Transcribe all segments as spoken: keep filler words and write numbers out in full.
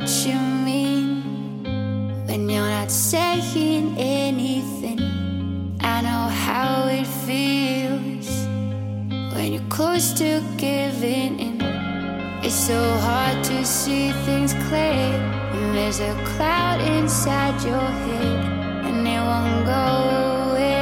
what you mean when you're not saying anything. I know how it feels when you're close to giving in. It's so hard to see things clear when there's a cloud inside your head and it won't go away.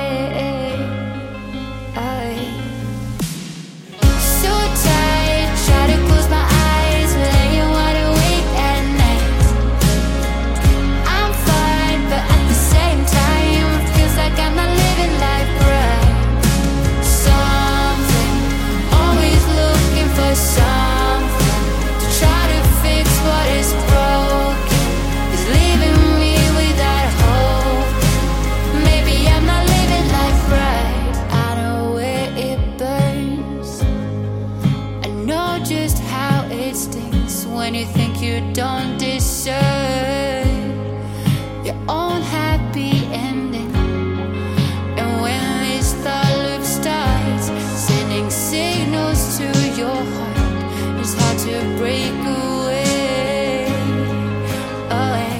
So tired, try to close my eyes, laying wide awake at night. I'm fine, but at the same time, it feels like I'm not living life right. Something, always looking for something to try to fix what is broken, is leaving me without hope. Maybe I'm not living life right. I know where it burns, I know just how it stings when you think you don't deserve your own happy ending. And when this thought loop starts sending signals to your heart, it's hard to break away, away.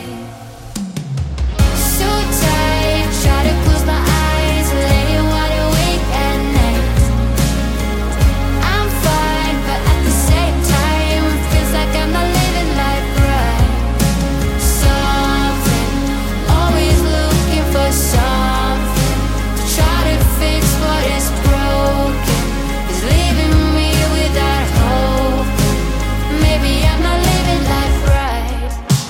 So tired, try to close my eyes, laying wide awake at night. I'm fine, but at the same time, it feels like I'm not living life right. Something, always looking for something to try to fix what is broken, is leaving me without hope. Maybe I'm not living life right.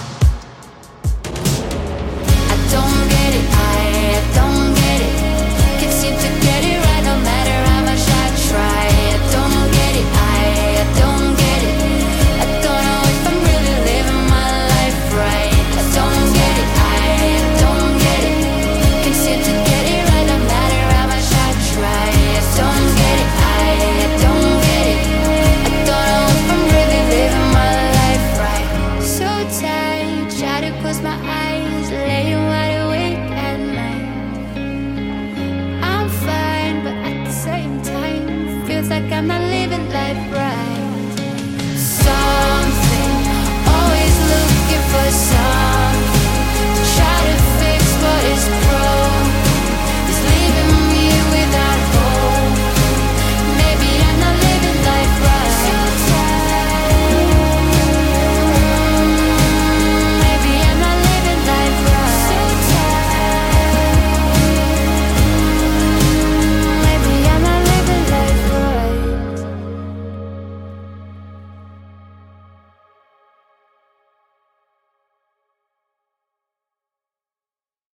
I don't get it, I don't get it. Can't seem to get it right no matter how much I try. I don't get it, I don't get it. I don't know if I'm really living my life right. I don't get it, I don't get it. Can't seem to get it right no matter how much I try. I don't get it, I don't get it. I don't know if I'm really living my life right. So tired, try to close my eyes, laying wide awake at night. I'm fine, but at the same time, feels like I'm not living life right.